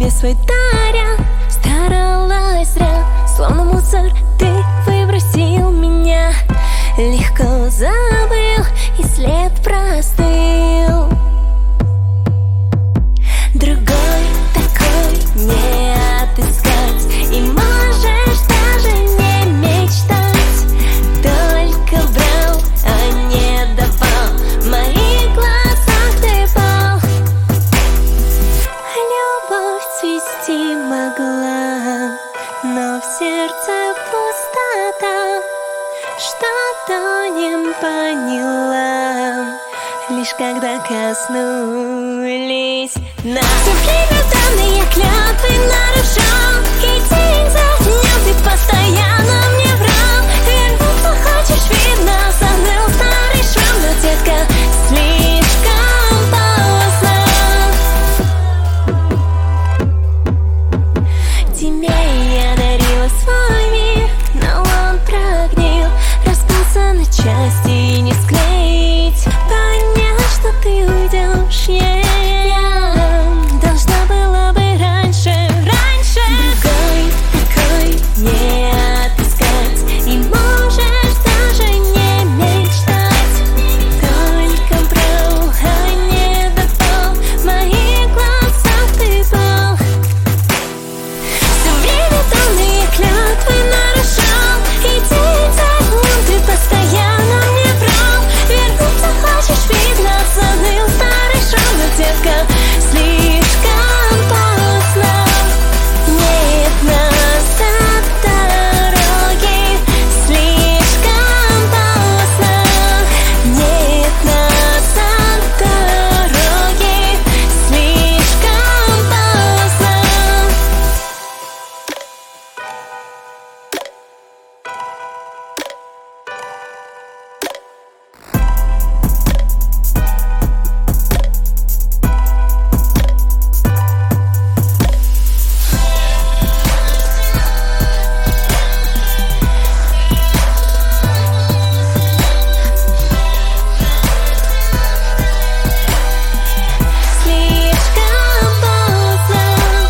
мне свой даря. Старалась зря, словно мусор ты выбросил меня. Легко забыл, и след простыл. Другой такой не отыскать, и можешь даже не мечтать. Только брал, а не давал, в моих глазах ты пал. Любовь цвести могла, но в сердце пустота. Что-то не поняла, лишь когда коснулись нас. Все время данные клятвы нарушал, и день за днем ты постоянно мне врал. Вернуться хочешь, видно, забыл старый шрам, но, детка, слишком поздно. Тебе я дарила свой мир, но он прогнил, распался на части и не склеить. Понять, что ты уйдешь, я должна была бы раньше. Другой такой не отыскать, и можешь даже не мечтать. Только брал, а не давал, в моих глазах ты был. Все время данные клятвы нарушал, и день за днем ты постоянно мне врал. Вернуться хочешь, видно, забыл старый шрам, но, детка, слишком поздно. Нет назад дороги, слишком поздно. Нет назад дороги, слишком поздно. Слишком поздно.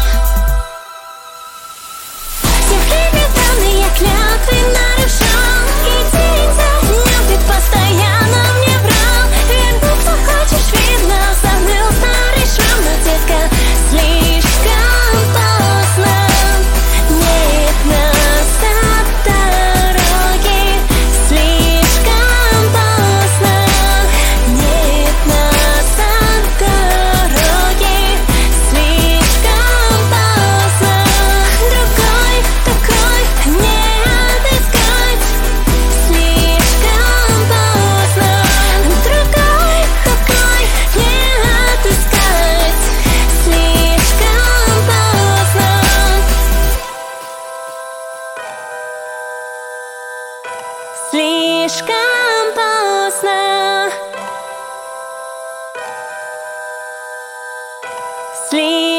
Все время данные клятвы нарушал, и день за днем ты постоянно мне врал. Вернуться хочешь, видно, забыл старый шрам, но, детка, слишком поздно. Нет назад дороги, слишком поздно. Нет назад дороги, слишком поздно. Другой такой не отыскать, слишком поздно. Другой такой не отыскать, слишком поздно. Слишком поздно.